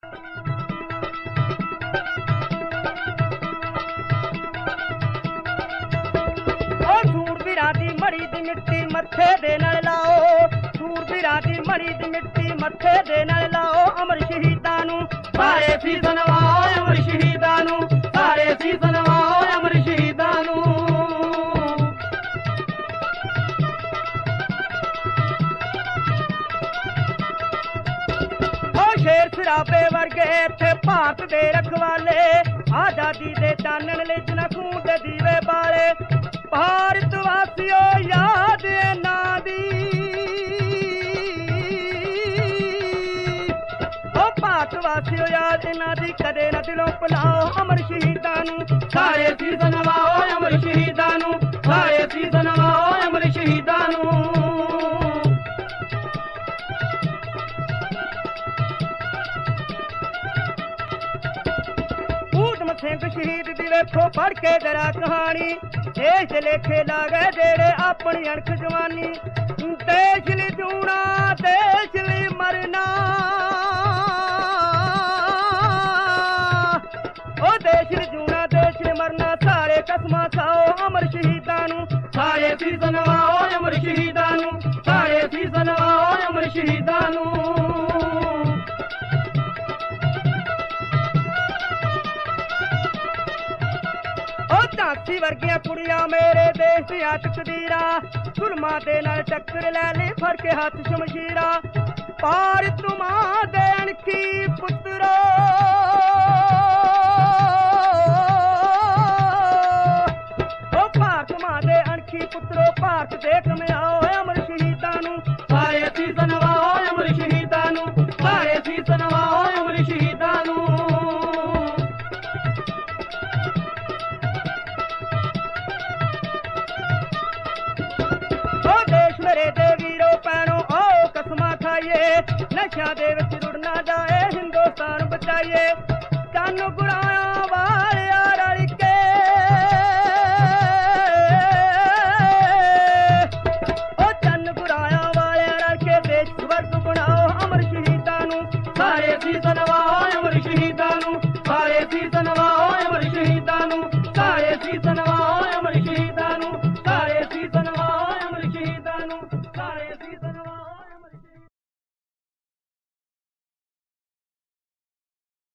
सूरवीरां दी मड़ी दी मिट्टी मत्थे दे नाल लाओ, सूरवीरां दी मड़ी दी मिट्टी मत्थे दे नाल लाओ। अमर शहीदां नूं सारे सीस नवाओ, अमर शहीदां नूं सारे सीस नवाओ, अमर शहीदां नूं। शेर सराबे वर्गे इत्थे भारत दे रखवाले, आजादी दे चानण लई जिन्हां खून दे दीवे बाले। भारत वासियो याद इन्हां दी, ओ भारत वासियो याद इन्हां दी कदे ना दिलों भुलाओ। अमर शहीदां नूं सारे सीस नवाओ, अमर शहीदां नूं सारे सीस नवाओ, अमर शहीदां नूं। सिंह शहीद दी वेखो पढ़ के जरा कहानी, देश लेखे ला गए जेड़े अपनी अणख जवानी। देश लई जूना देश लई मरना, ओ देश लई जूना देश लई मरना, सारे कसमां खाओ। अमर शहीदां नूं सारे सीस नवाओ, अमर शहीदां नूं सारे सीस नवाओ, अमर शहीदां नूं। झांसी वर्गियां कुड़ियां मेरे देश दियां तकदीरां, जुल्मां दे नाल टक्कर लै ले फड़ के हत्थ शमशीरां। भारत मां दे अणखी पुत्रो, ओ भारत मां दे अणखी पुत्रो, भारत दे कमयाओ। अमर शहीदां नूं सारे सीस नवाओ, अमर शहीदां नूं सारे सीस नवाओ, अमर शहीदां नूं। मेरे दे वीरो भैनो आओ कसमां खाइए, नशा दे विच रुड़ ना जाए हिंदुस्तान बचाइए।